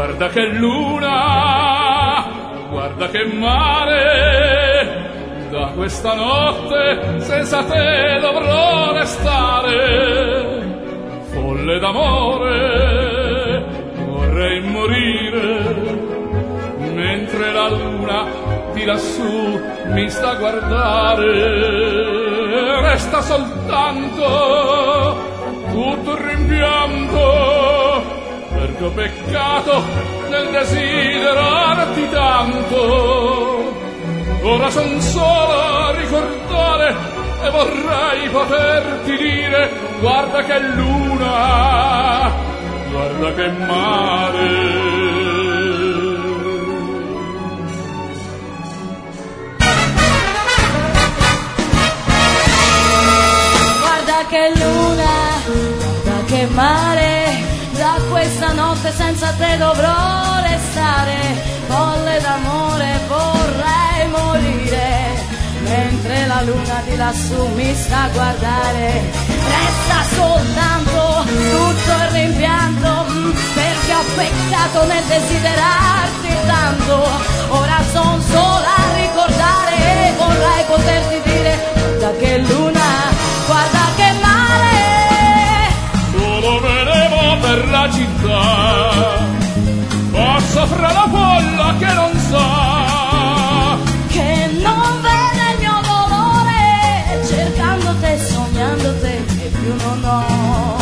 Guarda che luna, guarda che mare, da questa notte senza te dovrò restare. Folle d'amore, vorrei morire, mentre la luna di lassù mi sta a guardare. Resta soltanto tutto il rimpianto, perché ho peccato nel desiderarti tanto. Ora son solo a ricordare e vorrei poterti dire: guarda che luna, guarda che mare. Che luna, guarda che mare, da questa notte senza te dovrò restare. Folle d'amore vorrei morire, mentre la luna di lassù mi sta a guardare. Resta soltanto tutto il rimpianto, perché ho peccato nel desiderarti tanto. Ora son sola a ricordare e vorrei poterti dire: guarda che luna, guarda che mare. Solo venevo per la città, passo fra la folla che non sa, che non vede il mio dolore, cercando te, sognando te e più non ho.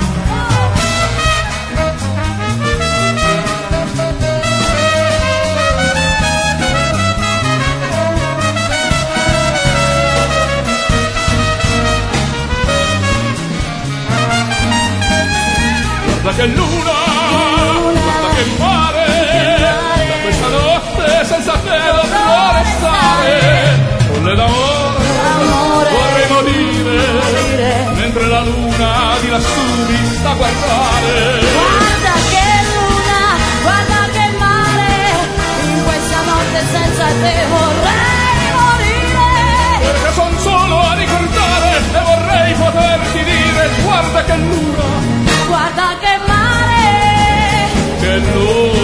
Guarda che luna, guarda che mare, da questa notte senza te dovrò restare. Folle d'amore, vorrei morire, mentre la luna di lassù mi sta a guardare. Guarda che luna, guarda che mare, in questa notte senza te vorrei morire, perché son solo a ricordare e vorrei poterti dire: guarda che luna, guarda che mare, che luna.